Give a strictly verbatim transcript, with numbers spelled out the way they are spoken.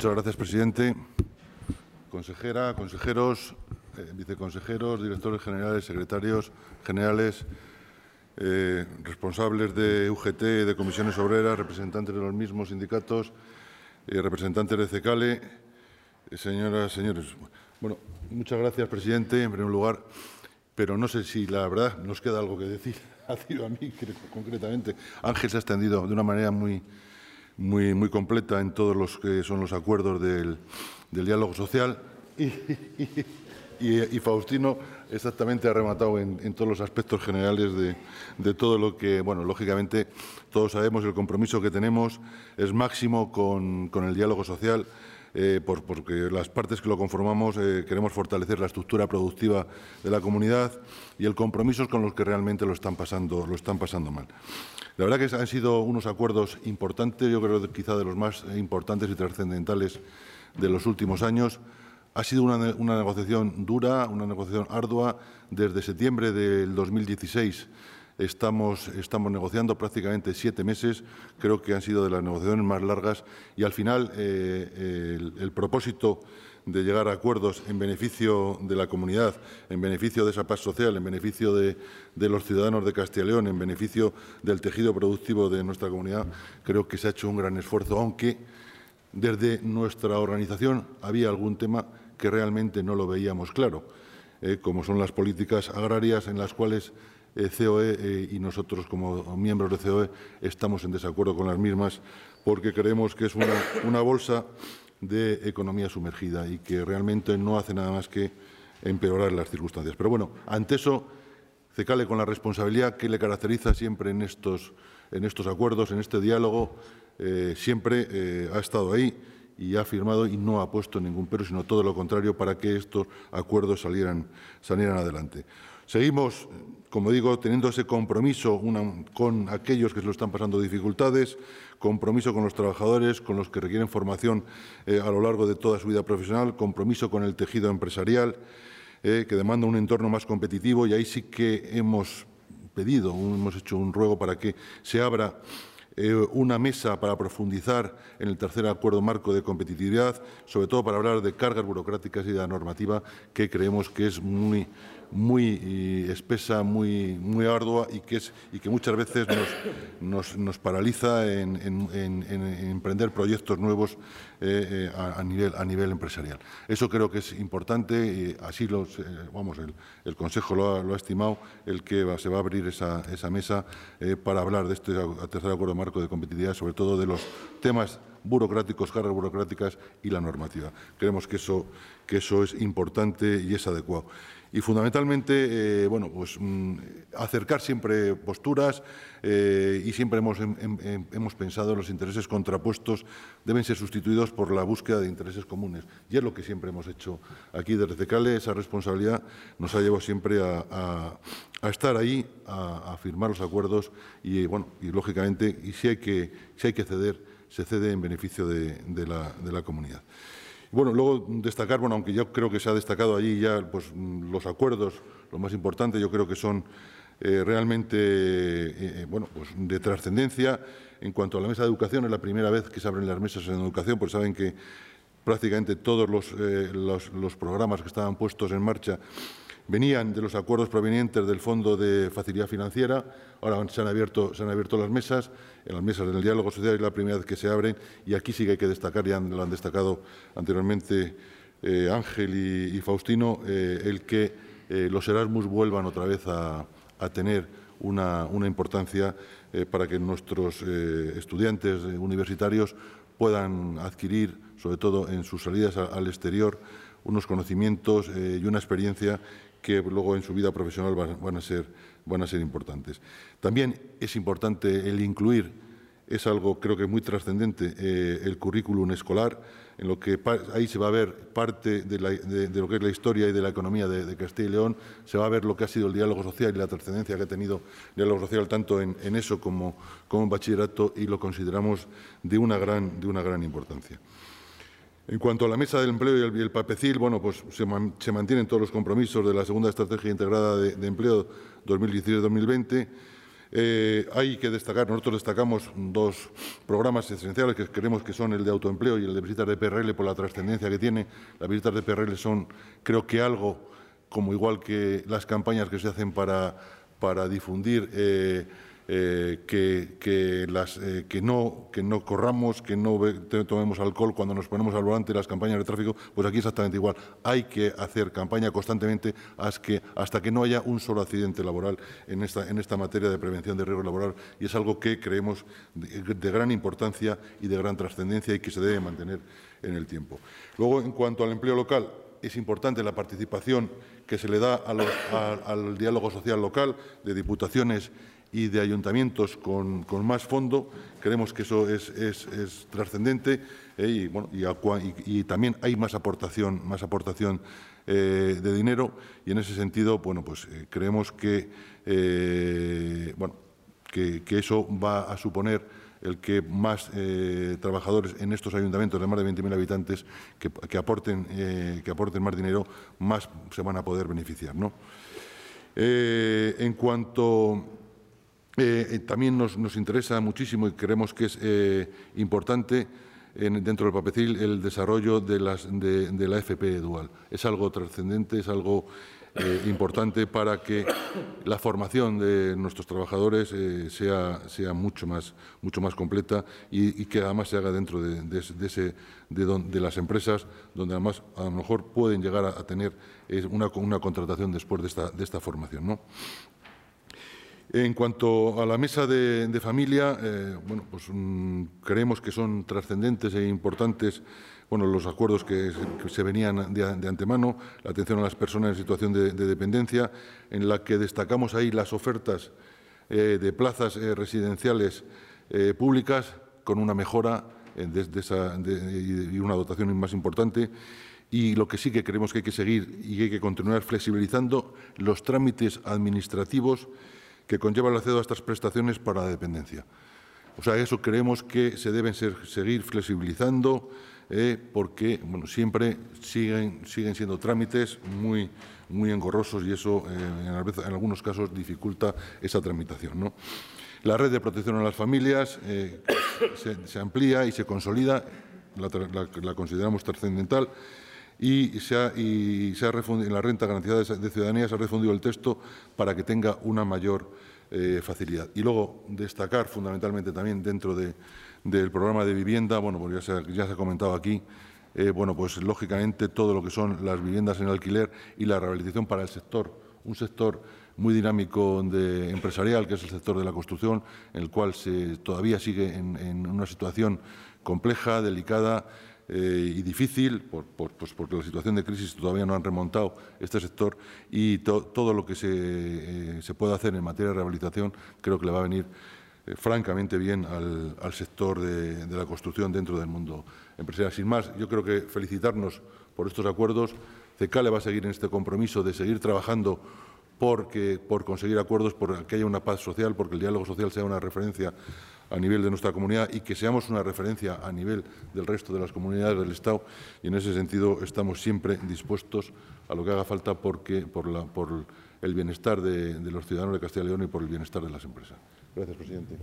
Muchas gracias, presidente. Consejera, consejeros, eh, viceconsejeros, directores generales, secretarios generales, eh, responsables de U G T, de comisiones obreras, representantes de los mismos sindicatos, eh, representantes de CECALE, eh, señoras, señores. Bueno, muchas gracias, presidente, en primer lugar, pero no sé si la verdad nos queda algo que decir. Ha sido a mí, creo, concretamente. Ángel se ha extendido de una manera muy, muy, muy completa en todos los que son los acuerdos del, del diálogo social y, y, y, y Faustino exactamente ha rematado en, en todos los aspectos generales de, de todo lo que, bueno, lógicamente todos sabemos el compromiso que tenemos es máximo con, con el diálogo social. Eh, por, porque las partes que lo conformamos eh, queremos fortalecer la estructura productiva de la comunidad y el compromiso con los que realmente lo están pasando, lo están pasando mal. La verdad que han sido unos acuerdos importantes, yo creo que quizá de los más importantes y trascendentales de los últimos años. Ha sido una, una negociación dura, una negociación ardua. Desde septiembre del dos mil dieciséis Estamos, estamos negociando prácticamente siete meses, creo que han sido de las negociaciones más largas y al final eh, el, el propósito de llegar a acuerdos en beneficio de la comunidad, en beneficio de esa paz social, en beneficio de, de los ciudadanos de Castilla y León, en beneficio del tejido productivo de nuestra comunidad, creo que se ha hecho un gran esfuerzo, aunque desde nuestra organización había algún tema que realmente no lo veíamos claro, eh, como son las políticas agrarias en las cuales Eh, C O E eh, y nosotros, como miembros de C O E, estamos en desacuerdo con las mismas porque creemos que es una, una bolsa de economía sumergida y que realmente no hace nada más que empeorar las circunstancias. Pero bueno, ante eso, CECALE, con la responsabilidad que le caracteriza siempre en estos, en estos acuerdos, en este diálogo, eh, siempre eh, ha estado ahí y ha firmado y no ha puesto ningún pero, sino todo lo contrario, para que estos acuerdos salieran, salieran adelante. Seguimos, como digo, teniendo ese compromiso una, con aquellos que se lo están pasando dificultades, compromiso con los trabajadores, con los que requieren formación eh, a lo largo de toda su vida profesional, compromiso con el tejido empresarial, eh, que demanda un entorno más competitivo, y ahí sí que hemos pedido, hemos hecho un ruego para que se abra eh, una mesa para profundizar en el tercer acuerdo marco de competitividad, sobre todo para hablar de cargas burocráticas y de la normativa, que creemos que es muy muy espesa, muy, muy ardua y que, es, y que muchas veces nos, nos, nos paraliza en, en, en, en emprender proyectos nuevos eh, a, a, nivel, a nivel empresarial. Eso creo que es importante y así los, eh, vamos, el, el Consejo lo ha, lo ha estimado, el que va, se va a abrir esa, esa mesa eh, para hablar de este tercer acuerdo marco de competitividad, sobre todo de los temas burocráticos, cargas burocráticas y la normativa. Creemos que eso, que eso es importante y es adecuado. Y fundamentalmente, eh, bueno, pues mmm, acercar siempre posturas eh, y siempre hemos, em, em, hemos pensado en los intereses contrapuestos deben ser sustituidos por la búsqueda de intereses comunes. Y es lo que siempre hemos hecho aquí desde CECALE. Esa responsabilidad nos ha llevado siempre a, a, a estar ahí, a, a firmar los acuerdos y, bueno, y lógicamente, y si hay que, si hay que ceder, se cede en beneficio de, de, la, de la comunidad. Bueno, luego destacar, bueno, aunque yo creo que se ha destacado allí ya pues, los acuerdos, lo más importante, yo creo que son eh, realmente eh, bueno, pues, de trascendencia. En cuanto a la mesa de educación, es la primera vez que se abren las mesas en educación, pues saben que prácticamente todos los, eh, los, los programas que estaban puestos en marcha venían de los acuerdos provenientes del Fondo de Facilidad Financiera. Ahora se han abierto, se han abierto las mesas, en las mesas del diálogo social es la primera vez que se abren y aquí sí que hay que destacar, ya lo han destacado anteriormente eh, Ángel y, y Faustino, eh, el que eh, los Erasmus vuelvan otra vez a, a tener una, una importancia eh, para que nuestros eh, estudiantes universitarios puedan adquirir, sobre todo en sus salidas a, al exterior, unos conocimientos eh, y una experiencia que luego en su vida profesional van, van, a ser, van a ser importantes. También es importante el incluir, es algo creo que muy trascendente, eh, el currículum escolar, en lo que ahí se va a ver parte de, la, de, de lo que es la historia y de la economía de, de Castilla y León, se va a ver lo que ha sido el diálogo social y la trascendencia que ha tenido el diálogo social tanto en, en eso como, como en bachillerato, y lo consideramos de una gran, de una gran importancia. En cuanto a la mesa del empleo y el, y el PAPECIL, bueno, pues se, man, se mantienen todos los compromisos de la segunda estrategia integrada de, de empleo dos mil dieciséis dos mil veinte. Eh, hay que destacar, nosotros destacamos dos programas esenciales que creemos que son el de autoempleo y el de visitas de P R L por la trascendencia que tiene. Las visitas de P R L son, creo que algo, como igual que las campañas que se hacen para, para difundir eh, Eh, que, que, las, eh, que, no, que no corramos, que no tomemos alcohol cuando nos ponemos al volante, las campañas de tráfico, pues aquí exactamente igual. Hay que hacer campaña constantemente hasta que, hasta que no haya un solo accidente laboral en esta, en esta materia de prevención de riesgo laboral, y es algo que creemos de, de gran importancia y de gran trascendencia y que se debe mantener en el tiempo. Luego, en cuanto al empleo local, es importante la participación que se le da a los, a, al diálogo social local de diputaciones y de ayuntamientos con, con más fondo. Creemos que eso es, es, es trascendente eh, y, bueno, y, y, y también hay más aportación, más aportación eh, de dinero, y en ese sentido, bueno, pues eh, creemos que, eh, bueno, que, que eso va a suponer el que más eh, trabajadores en estos ayuntamientos de más de veinte mil habitantes que, que, aporten, eh, que aporten más dinero, más se van a poder beneficiar, ¿no? Eh, en cuanto Eh, también nos, nos interesa muchísimo y creemos que es eh, importante en, dentro del papel el desarrollo de, las, de, de la F P dual. Es algo trascendente, es algo eh, importante para que la formación de nuestros trabajadores eh, sea, sea mucho, más, mucho más completa y, y que además se haga dentro de, de, de, ese, de, don, de las empresas, donde además a lo mejor pueden llegar a, a tener una, una contratación después de esta, de esta formación, ¿no? En cuanto a la mesa de, de familia, eh, bueno, pues mmm, creemos que son trascendentes e importantes, bueno, los acuerdos que, que se venían de, de antemano, la atención a las personas en situación de, de dependencia, en la que destacamos ahí las ofertas eh, de plazas eh, residenciales eh, públicas con una mejora eh, de, de esa, de, y una dotación más importante. Y lo que sí que creemos que hay que seguir y hay que continuar flexibilizando los trámites administrativos que conlleva el acceso a estas prestaciones para la dependencia. O sea, eso creemos que se deben ser, seguir flexibilizando eh, porque bueno, siempre siguen, siguen siendo trámites muy, muy engorrosos y eso eh, en, en algunos casos dificulta esa tramitación, ¿no? La red de protección a las familias eh, se, se amplía y se consolida, la, la, la consideramos trascendental. Y se ha, y se ha refundido, en la renta garantizada de ciudadanía se ha refundido el texto para que tenga una mayor eh, facilidad. Y luego destacar fundamentalmente también dentro de, del programa de vivienda, bueno, pues ya se ha, ya se ha comentado aquí, eh, bueno, pues lógicamente todo lo que son las viviendas en alquiler y la rehabilitación para el sector, un sector muy dinámico de empresarial, que es el sector de la construcción, en el cual se todavía sigue en, en una situación compleja, delicada, Eh, y difícil, por, por, pues porque la situación de crisis todavía no han remontado este sector, y to, todo lo que se, eh, se pueda hacer en materia de rehabilitación creo que le va a venir eh, francamente bien al, al sector de, de la construcción dentro del mundo empresarial. Sin más, yo creo que felicitarnos por estos acuerdos. CECALE va a seguir en este compromiso de seguir trabajando porque, por conseguir acuerdos, por que haya una paz social, porque el diálogo social sea una referencia a nivel de nuestra comunidad y que seamos una referencia a nivel del resto de las comunidades del Estado. Y en ese sentido estamos siempre dispuestos a lo que haga falta porque, por, la, por el bienestar de, de los ciudadanos de Castilla y León y por el bienestar de las empresas. Gracias, presidente.